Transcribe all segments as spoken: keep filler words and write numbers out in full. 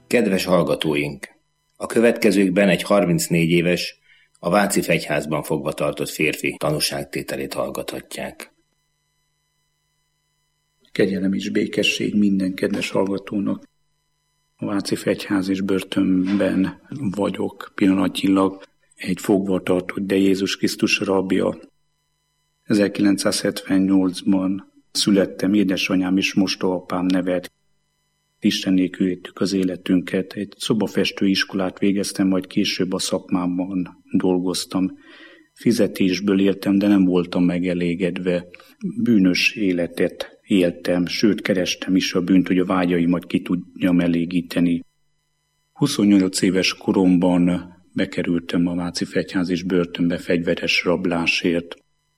Kedves hallgatóink! A következőkben egy harmincnégy éves, a Váci Fegyházban fogva tartott férfi tanúságtételét hallgathatják. Kegyelem és békesség minden kedves hallgatónak. A Váci Fegyház és börtönben vagyok pillanatnyilag, egy fogva tartott, de Jézus Krisztus rabja. ezerkilencszázhetvennyolcban születtem, édesanyám és mostohaapám nevet. Isten nélkül éltük az életünket. Egy szobafestő iskolát végeztem, majd később a szakmámban dolgoztam. Fizetésből éltem, de nem voltam megelégedve. Bűnös életet éltem, sőt kerestem is a bűnt, hogy a vágyaimat ki tudjam elégíteni. huszonnyolc éves koromban bekerültem a Váci Fegyház és börtönbe fegyveres rablásért.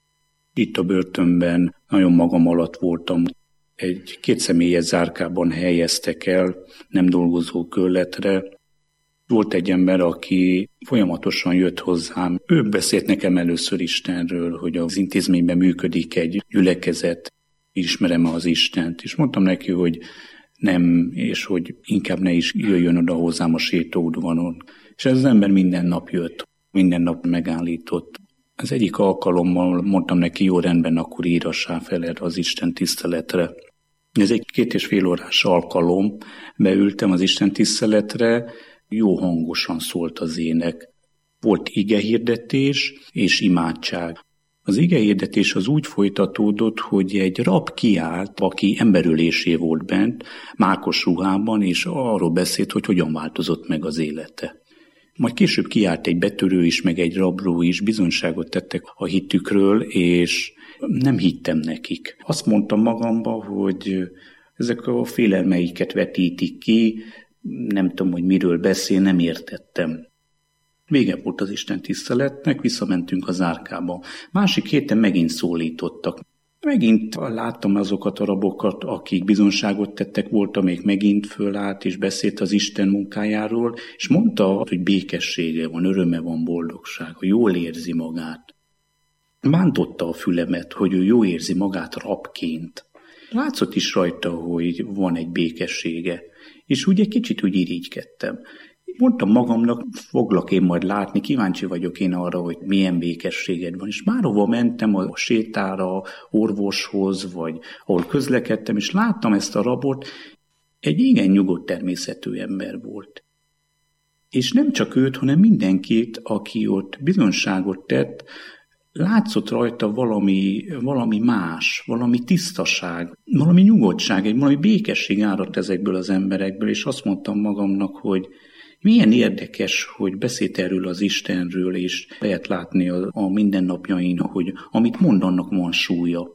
Itt a börtönben nagyon magam alatt voltam. Egy kétszemélyes zárkában helyeztek el, nem dolgozó körletre. Volt egy ember, aki folyamatosan jött hozzám. Ő beszélt nekem először Istenről, hogy az intézményben működik egy gyülekezet, ismerem az Istent. És mondtam neki, hogy nem, és hogy inkább ne is jöjjön oda hozzám a sétaudvaron. És ez az ember minden nap jött, minden nap megállított. Az egyik alkalommal mondtam neki, jó, rendben, akkor írassá fel erre az Isten tiszteletre. Ez egy két és fél órás alkalom, beültem az Isten tiszteletre, jó hangosan szólt az ének. Volt igehirdetés és imádság. Az igehirdetés az úgy folytatódott, hogy egy rab kiállt, aki emberölésé volt bent, mákos ruhában, és arról beszélt, hogy hogyan változott meg az élete. Majd később kiállt egy betörő is, meg egy rabló is, bizonyságot tettek a hitükről, és nem hittem nekik. Azt mondtam magamba, hogy ezek a félelmeiket vetítik ki, nem tudom, hogy miről beszél, nem értettem. Vége volt az Isten tiszteletnek, visszamentünk a zárkába. Másik héten megint szólítottak. Megint láttam azokat a rabokat, akik bizonságot tettek, volt, amelyik megint fölállt és beszélt az Isten munkájáról, és mondta, hogy békessége van, öröme van, boldogsága, jól érzi magát. Bántotta a fülemet, hogy ő jól érzi magát rabként. Látszott is rajta, hogy van egy békessége, és úgy egy kicsit úgy irigykedtem. Mondtam magamnak, foglak én majd látni, kíváncsi vagyok én arra, hogy milyen békességed van. És bárhova mentem, a sétára, orvoshoz, vagy ahol közlekedtem, és láttam ezt a rabot, egy igen nyugodt természetű ember volt. És nem csak őt, hanem mindenkit, aki ott bizonságot tett, látszott rajta valami, valami más, valami tisztaság, valami nyugodtság, egy valami békesség áradt ezekből az emberekből, és azt mondtam magamnak, hogy milyen érdekes, hogy beszélt erről az Istenről, és lehet látni a, a mindennapjain, hogy amit mond, annak van súlya.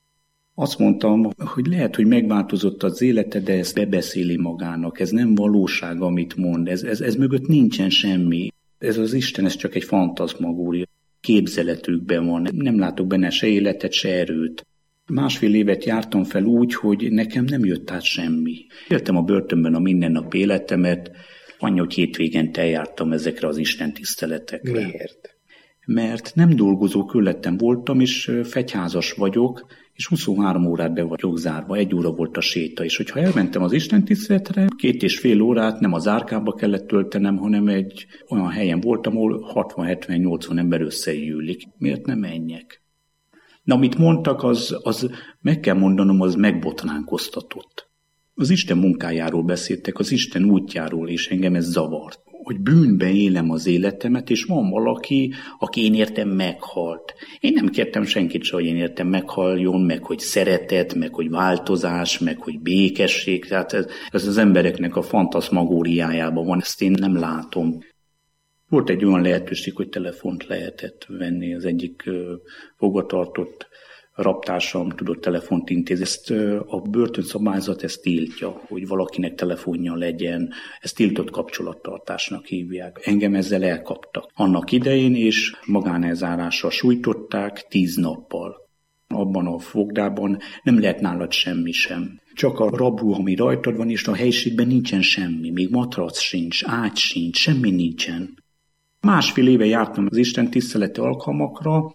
Azt mondtam, hogy lehet, hogy megváltozott az élete, de ezt bebeszéli magának. Ez nem valóság, amit mond. Ez, ez, ez mögött nincsen semmi. Ez az Isten, ez csak egy fantazmagória. Képzeletükben van. Nem látok benne se életet, se erőt. Másfél évet jártam fel úgy, hogy nekem nem jött át semmi. Éltem a börtönben a mindennap életemet, annyi, hogy hétvégente eljártam ezekre az Isten tiszteletekre. Miért? Mert nem dolgozó körlettem voltam, és fegyházas vagyok, és huszonhárom órát be vagyok zárva, egy óra volt a séta, és hogyha elmentem az Isten tiszteletre, két és fél órát nem az árkába kellett töltenem, hanem egy olyan helyen voltam, ahol hatvan-hetven-nyolcvan ember összegyűlik. Miért nem menjek? De amit mondtak, az, az meg kell mondanom, az megbotránkoztatott. Az Isten munkájáról beszéltek, az Isten útjáról, és engem ez zavart. Hogy bűnben élem az életemet, és van valaki, aki én értem meghalt. Én nem kértem senkit se, hogy én értem meghaljon, meg hogy szeretet, meg hogy változás, meg hogy békesség. Tehát ez, ez az embereknek a fantaszmagóriájában van, ezt én nem látom. Volt egy olyan lehetőség, hogy telefont lehetett venni, az egyik fogvatartott rabtársam tudott telefont intézni. Ezt a börtönszabályzat ezt tiltja, hogy valakinek telefonja legyen. Ezt tiltott kapcsolattartásnak hívják. Engem ezzel elkaptak annak idején, és magánelzárással sújtották tíz nappal. Abban a fogdában nem lehet nálad semmi sem. Csak a rabruha, ami rajtad van, és a helyiségben nincsen semmi. Még matrac sincs, ágy sincs, semmi nincsen. Másfél éve jártam az Isten tiszteleti alkalmakra.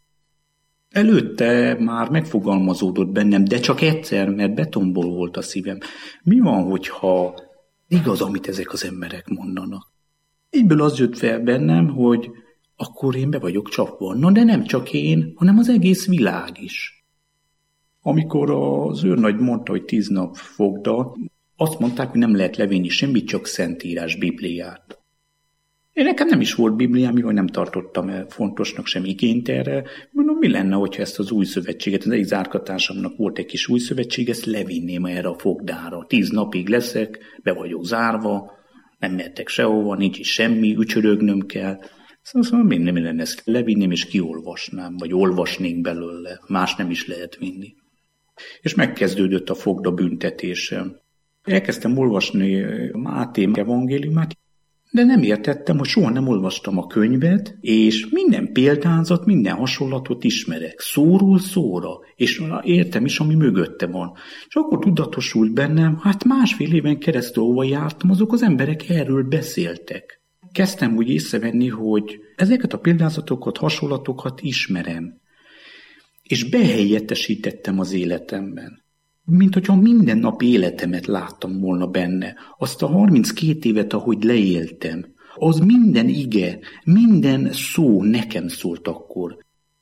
Előtte már megfogalmazódott bennem, de csak egyszer, mert betonból volt a szívem. Mi van, hogyha igaz, amit ezek az emberek mondanak. Egyből az jött fel bennem, hogy akkor én be vagyok csapva. Na de nem csak én, hanem az egész világ is. Amikor az őrnagy mondta, hogy tíz nap fogda, azt mondták, hogy nem lehet levinni semmit, csak Szentírás, Bibliát. Én nekem nem is volt Bibliám, mivel nem tartottam el fontosnak sem igényt erre. Mondom, mi lenne, hogyha ezt az új szövetséget, az egyik zárkatársamnak volt egy kis új szövetség, ezt levinném erre a fogdára. Tíz napig leszek, be vagyok zárva, nem mehetek sehova, nincs is semmi, ücsörögnöm kell. Szóval mi nem lenne, ezt levinném és kiolvasnám, vagy olvasnék belőle, más nem is lehet vinni. És megkezdődött a fogda büntetésem. Elkezdtem olvasni Máté evangéliumát, de nem értettem, hogy soha nem olvastam a könyvet, és minden példázat, minden hasonlatot ismerek, szóról szóra, és értem is, ami mögötte van. És akkor tudatosult bennem, hát másfél éven keresztül hova jártam, azok az emberek erről beszéltek. Kezdtem úgy észrevenni, hogy ezeket a példázatokat, hasonlatokat ismerem, és behelyettesítettem az életemben. Mint hogyha minden nap életemet láttam volna benne. Azt a harminckét évet, ahogy leéltem, az minden ige, minden szó nekem szólt akkor.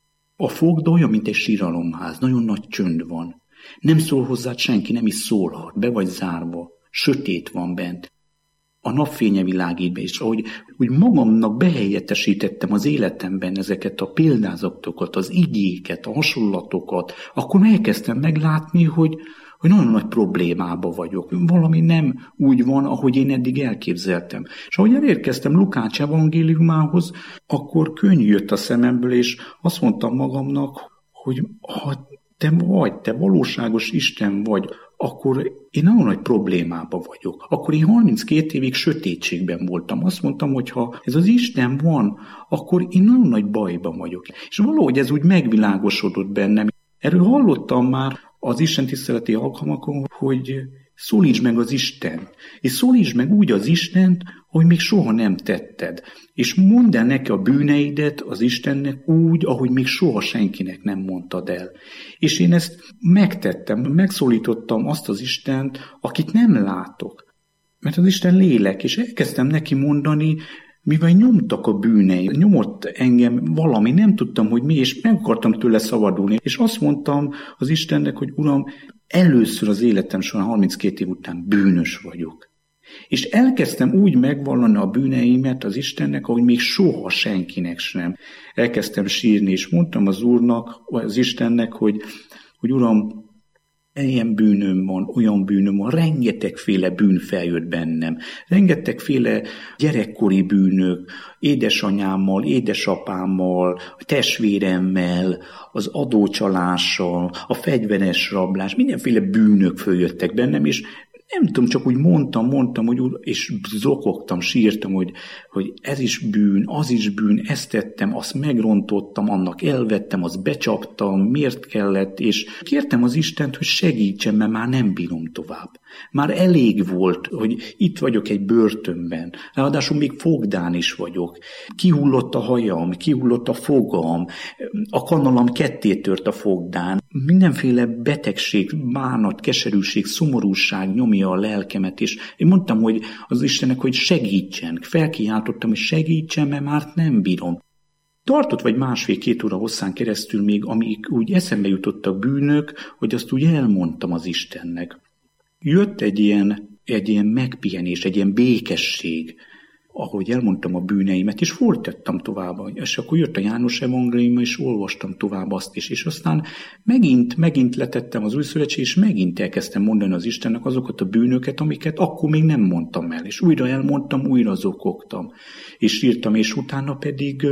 A fogda olyan, mint egy síralomház, nagyon nagy csönd van. Nem szól hozzád senki, nem is szólhat, be vagy zárva, sötét van bent. A napfénye világít be, és ahogy úgy magamnak behelyettesítettem az életemben ezeket a példázatokat, az igéket, a hasonlatokat, akkor elkezdtem meglátni, hogy, hogy nagyon nagy problémába vagyok. Valami nem úgy van, ahogy én eddig elképzeltem. És ahogy elérkeztem Lukács evangéliumához, akkor könny jött a szememből, és azt mondtam magamnak, hogy ha te vagy, te valóságos Isten vagy, akkor én nagyon nagy problémában vagyok. Akkor én harminckét évig sötétségben voltam. Azt mondtam, hogy ha ez az Isten van, akkor én nagyon nagy bajban vagyok. És valahogy ez úgy megvilágosodott bennem. Erről hallottam már az istentiszteleti alkalmakon, hogy szólítsd meg az Isten. És szólítsd meg úgy az Istent, hogy még soha nem tetted. És mondd el neki a bűneidet az Istennek úgy, ahogy még soha senkinek nem mondtad el. És én ezt megtettem, megszólítottam azt az Istent, akit nem látok. Mert az Isten lélek, és elkezdtem neki mondani, mivel nyomtak a bűnei, nyomott engem valami, nem tudtam, hogy mi, és meg akartam tőle szabadulni. És azt mondtam az Istennek, hogy Uram, először az életem során harminckét év után bűnös vagyok. És elkezdtem úgy megvallani a bűneimet az Istennek, ahogy még soha senkinek sem. Elkezdtem sírni, és mondtam az Úrnak, vagy az Istennek, hogy, hogy Uram, ilyen bűnöm van, olyan bűnöm van, rengetegféle bűn feljött bennem, rengetegféle gyerekkori bűnök, édesanyámmal, édesapámmal, a testvéremmel, az adócsalással, a fegyveres rablás, mindenféle bűnök följöttek bennem, és nem tudom, csak úgy mondtam, mondtam, hogy, és zokogtam, sírtam, hogy, hogy ez is bűn, az is bűn, ezt tettem, azt megrontottam, annak elvettem, azt becsaptam, miért kellett, és kértem az Istent, hogy segítsen, mert már nem bírom tovább. Már elég volt, hogy itt vagyok egy börtönben, ráadásul még fogdán is vagyok. Kihullott a hajam, kihullott a fogam, a kanalam kettétört a fogdán, mindenféle betegség, bánat, keserűség, szomorúság nyomja a lelkemet, és én mondtam, hogy az Istennek, hogy segítsen, felkiáltottam, hogy segítsen, mert már nem bírom. Tartott vagy másfél-két óra hosszán keresztül még, amíg úgy eszembe jutottak bűnök, hogy azt úgy elmondtam az Istennek. Jött egy ilyen, egy ilyen megpihenés, egy ilyen békesség, ahogy elmondtam a bűneimet, és folytattam tovább. És akkor jött a János evangélium, és olvastam tovább azt is. És aztán megint, megint letettem az új szövetség, és megint elkezdtem mondani az Istennek azokat a bűnöket, amiket akkor még nem mondtam el. És újra elmondtam, újra zokogtam. És írtam, és utána pedig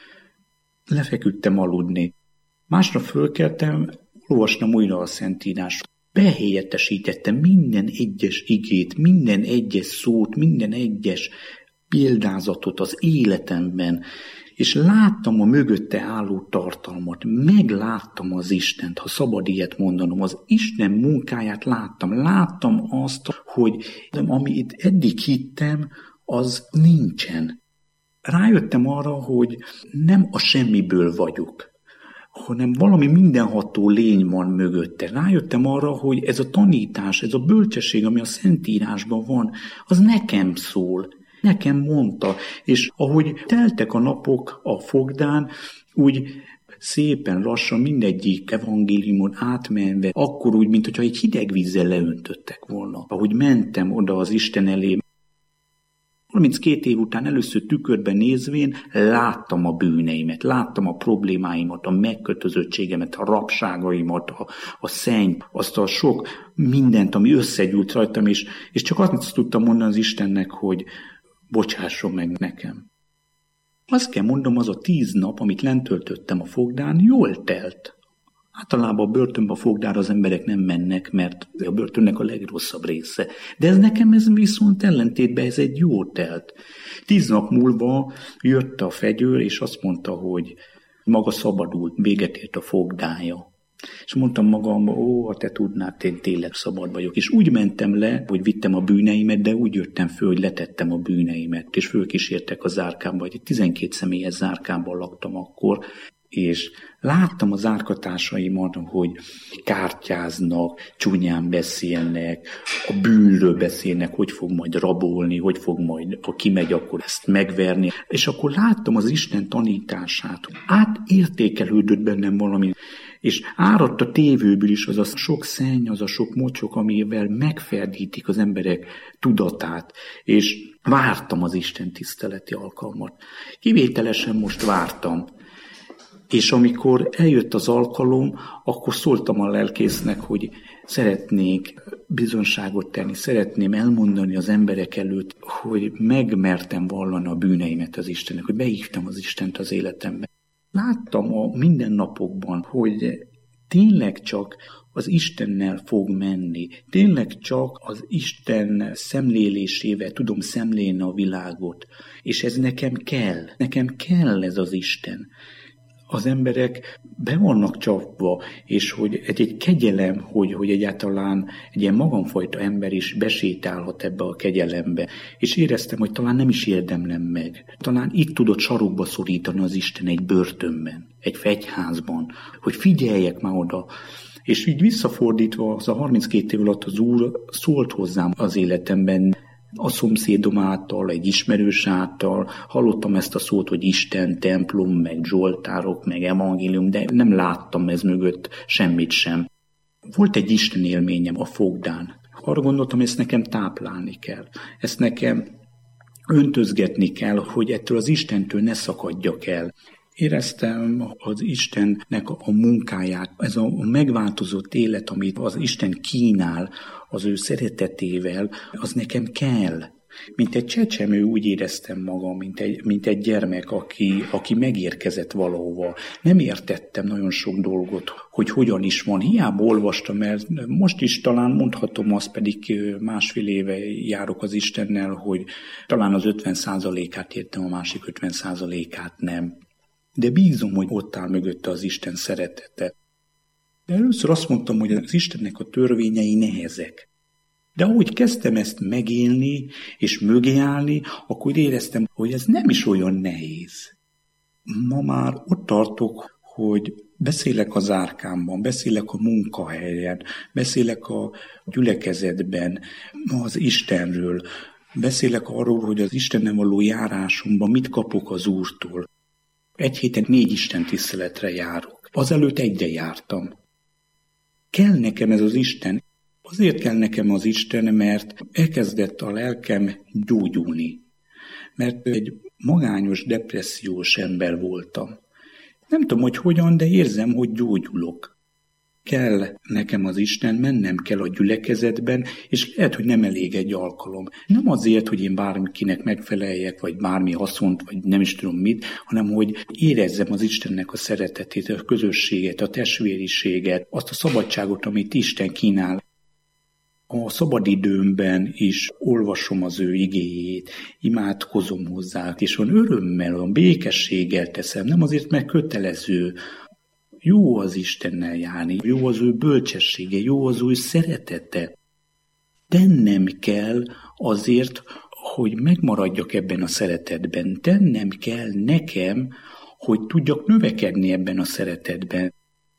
lefeküdtem aludni. Másnap fölkeltem, olvastam újra a Szentírást. Behelyettesítettem minden egyes igét, minden egyes szót, minden egyes példázatot az életemben, és láttam a mögötte álló tartalmat, megláttam az Istent, ha szabad ilyet mondanom, az Isten munkáját láttam, láttam azt, hogy amit eddig hittem, az nincsen. Rájöttem arra, hogy nem a semmiből vagyok, hanem valami mindenható lény van mögötte. Rájöttem arra, hogy ez a tanítás, ez a bölcsesség, ami a Szentírásban van, az nekem szól, nekem mondta. És ahogy teltek a napok a fogdán, úgy szépen lassan mindegyik evangéliumon átmenve, akkor úgy, mintha egy hideg vízzel leöntöttek volna. Ahogy mentem oda az Isten elé, harminckét év után először tükörben nézvén láttam a bűneimet, láttam a problémáimat, a megkötözöttségemet, a rabságaimat, a, a szenny, azt a sok mindent, ami összegyűlt rajtam, és, és csak azt tudtam mondani az Istennek, hogy bocsásson meg nekem. Azt kell mondom, az a tíz nap, amit lent töltöttem a fogdán, jól telt. Általában a börtönbe a fogdára az emberek nem mennek, mert a börtönnek a legrosszabb része. De ez nekem ez viszont ellentétben ez egy jó telt. Tíz nap múlva jött a fegyőr, és azt mondta, hogy maga szabadult, véget ért a fogdája. És mondtam magam, ó, ha te tudnád, én tényleg szabad vagyok. És úgy mentem le, hogy vittem a bűneimet, de úgy jöttem föl, hogy letettem a bűneimet, és fölkísértek a zárkámba, egy tizenkét személyes zárkában laktam akkor, és láttam az zárkatársaimat, hogy kártyáznak, csúnyán beszélnek, a bűnről beszélnek, hogy fog majd rabolni, hogy fog majd, ha kimegy, akkor ezt megverni. És akkor láttam az Isten tanítását. Átértékelődött bennem valami, és áradt a tévőből is az a sok szenny, az a sok mocsok, amivel megferdítik az emberek tudatát, és vártam az Isten tiszteleti alkalmat. Kivételesen most vártam. És amikor eljött az alkalom, akkor szóltam a lelkésznek, hogy szeretnék bizonságot tenni, szeretném elmondani az emberek előtt, hogy megmertem vallani a bűneimet az Istennek, hogy beívtam az Istent az életembe. Láttam a mindennapokban, hogy tényleg csak az Istennel fog menni, tényleg csak az Isten szemlélésével tudom szemlélni a világot, és ez nekem kell, nekem kell ez az Isten. Az emberek be vannak csapva, és hogy egy, egy kegyelem, hogy, hogy egyáltalán egy ilyen magamfajta ember is besétálhat ebbe a kegyelembe. És éreztem, hogy talán nem is érdemlem meg. Talán itt tudott sarokba szorítani az Isten egy börtönben, egy fegyházban, hogy figyeljek már oda. És így visszafordítva, az a harminckét év alatt az Úr szólt hozzám az életemben, a szomszédom által, egy ismerős által, hallottam ezt a szót, hogy Isten, templom, meg zsoltárok, meg evangélium, de nem láttam ez mögött semmit sem. Volt egy Isten élményem a fogdán. Arra gondoltam, ezt nekem táplálni kell. Ezt nekem öntözgetni kell, hogy ettől az Istentől ne szakadjak el. Éreztem az Istennek a munkáját, ez a megváltozott élet, amit az Isten kínál az ő szeretetével, az nekem kell. Mint egy csecsemő úgy éreztem magam, mint egy, mint egy gyermek, aki, aki megérkezett valahova. Nem értettem nagyon sok dolgot, hogy hogyan is van. Hiába olvastam, mert most is talán mondhatom, azt pedig másfél éve járok az Istennel, hogy talán az ötven százalékát értem, a másik ötven százalékát nem. De bízom, hogy ott áll mögötte az Isten szeretete. De először azt mondtam, hogy az Istennek a törvényei nehezek. De ahogy kezdtem ezt megélni, és mögé állni, akkor éreztem, hogy ez nem is olyan nehéz. Ma már ott tartok, hogy beszélek az árkámban, beszélek a munkahelyen, beszélek a gyülekezetben az Istenről, beszélek arról, hogy az Istennel való járásomban mit kapok az Úrtól. Egy héten négy Isten tiszteletre járok. Azelőtt egyre jártam. Kell nekem ez az Isten. Azért kell nekem az Isten, mert elkezdett a lelkem gyógyulni. Mert egy magányos, depressziós ember voltam. Nem tudom, hogy hogyan, de érzem, hogy gyógyulok. Kell nekem az Isten, mennem kell a gyülekezetben, és lehet, hogy nem elég egy alkalom. Nem azért, hogy én bárkinek megfeleljek, vagy bármi haszont, vagy nem is tudom mit, hanem hogy érezzem az Istennek a szeretetét, a közösséget, a testvériséget, azt a szabadságot, amit Isten kínál. A szabadidőmben is olvasom az ő igéjét, imádkozom hozzá, és olyan örömmel, olyan békességgel teszem, nem azért, mert kötelező. Jó az Istennel járni, jó az ő bölcsessége, jó az ő szeretete. Tennem kell azért, hogy megmaradjak ebben a szeretetben. Tennem kell nekem hogy tudjak növekedni ebben a szeretetben.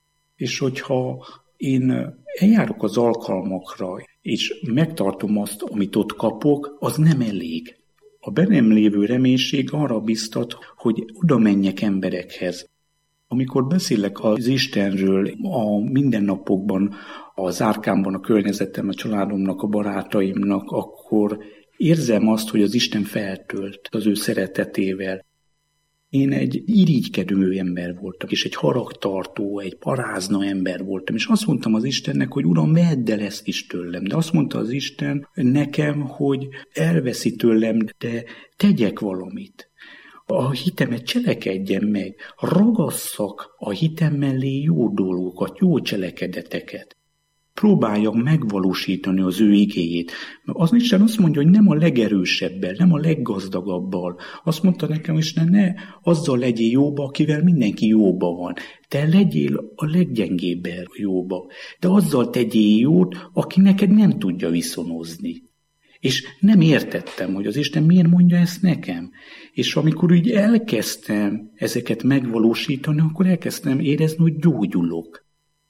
És hogyha én eljárok az alkalmakra, és megtartom azt, amit ott kapok, az nem elég. A bennem lévő reménység arra biztat, hogy oda menjek emberekhez. Amikor beszélek az Istenről a mindennapokban, az árkámban, a környezetem, a családomnak, a barátaimnak, akkor érzem azt, hogy az Isten feltölt az ő szeretetével. Én egy irigykedő ember voltam, és egy haragtartó, egy parázna ember voltam, és azt mondtam az Istennek, hogy Uram, vedd el ezt is tőlem. De azt mondta az Isten nekem, hogy elveszi tőlem, de tegyek valamit. A hitemet cselekedjen meg, ragasszak a hitem mellé jó dolgokat, jó cselekedeteket. Próbáljam megvalósítani az ő igéjét. Az Isten azt mondja, hogy nem a legerősebbel, nem a leggazdagabbal. Azt mondta nekem, Isten, ne azzal legyél jóba, akivel mindenki jóba van. Te legyél a leggyengébben jóba. De azzal tegyél jót, aki neked nem tudja viszonozni. És nem értettem, hogy az Isten miért mondja ezt nekem. És amikor úgy elkezdtem ezeket megvalósítani, akkor elkezdtem érezni, hogy gyógyulok.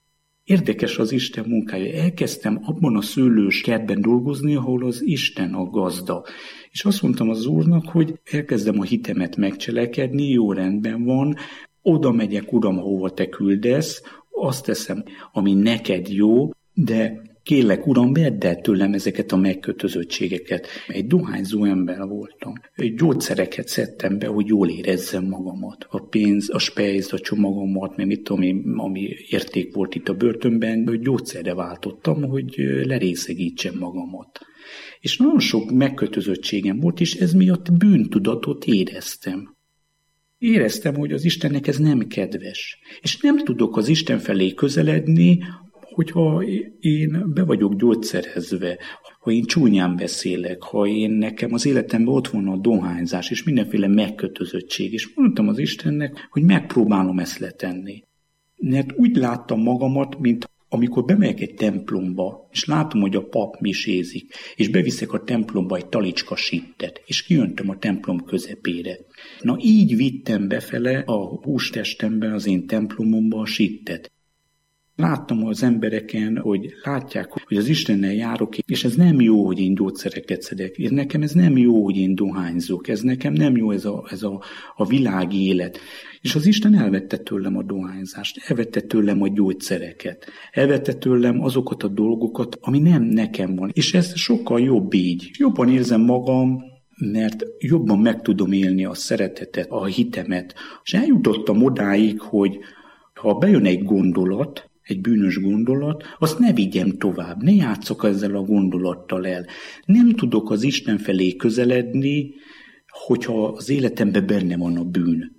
Érdekes az Isten munkája. Elkezdtem abban a szőlős kertben dolgozni, ahol az Isten a gazda. És azt mondtam az Úrnak, hogy elkezdem a hitemet megcselekedni, jó rendben van, oda megyek, Uram, hova te küldesz, azt teszem, ami neked jó, de kérlek, Uram, vedd el tőlem ezeket a megkötözöttségeket. Egy dohányzó ember voltam. Gyógyszereket szedtem be, hogy jól érezzem magamat. A pénz, a spejz, a csomagomat, meg mit tudom én, ami érték volt itt a börtönben, hogy gyógyszerre váltottam, hogy lerészegítsem magamat. És nagyon sok megkötözöttségem volt, és ez miatt bűntudatot éreztem. Éreztem, hogy az Istennek ez nem kedves. És nem tudok az Isten felé közeledni, hogyha én be vagyok gyógyszerezve, ha én csúnyán beszélek, ha én nekem az életemben ott van a dohányzás, és mindenféle megkötözöttség, és mondtam az Istennek, hogy megpróbálom ezt letenni. Mert úgy láttam magamat, mint amikor bemegyek egy templomba, és látom, hogy a pap misézik, és beviszek a templomba egy talicska sittet, és kijöntöm a templom közepére. Na így vittem befele a hústestemben, az én templomomba a sittet. Láttam az embereken, hogy látják, hogy az Istennel járok, és ez nem jó, hogy én gyógyszereket szedek. Ez nekem ez nem jó, hogy én dohányzok. Ez nekem nem jó ez a, ez a, a világi élet. És az Isten elvette tőlem a dohányzást, elvette tőlem a gyógyszereket, elvette tőlem azokat a dolgokat, ami nem nekem van. És ez sokkal jobb így. Jobban érzem magam, mert jobban meg tudom élni a szeretetet, a hitemet. És eljutottam odáig, hogy ha bejön egy gondolat, egy bűnös gondolat, azt ne vigyem tovább, ne játsszak ezzel a gondolattal el. Nem tudok az Isten felé közeledni, hogyha az életemben benne van a bűn.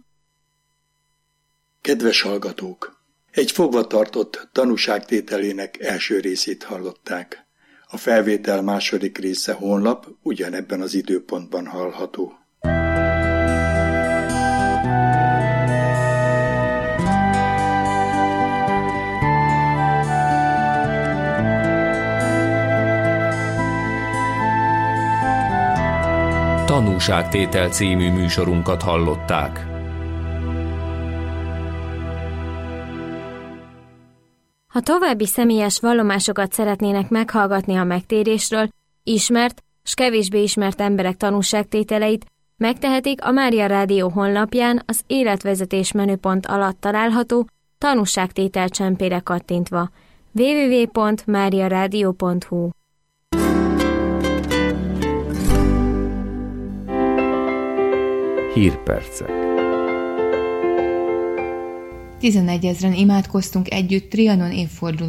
Kedves hallgatók! Egy fogvatartott tanúságtételének első részét hallották. A felvétel második része holnap ugyanebben az időpontban hallható. Tanúságtétel című műsorunkat hallották. Ha további személyes vallomásokat szeretnének meghallgatni a megtérésről, ismert s kevésbé ismert emberek tanúságtételeit, megtehetik a Mária Rádió honlapján az életvezetés menüpont alatt található tanúságtétel csempére kattintva. double-u double-u double-u pont mária rádió pont hu Hírpercek. tizenegyezren imádkoztunk együtt Trianon évforduló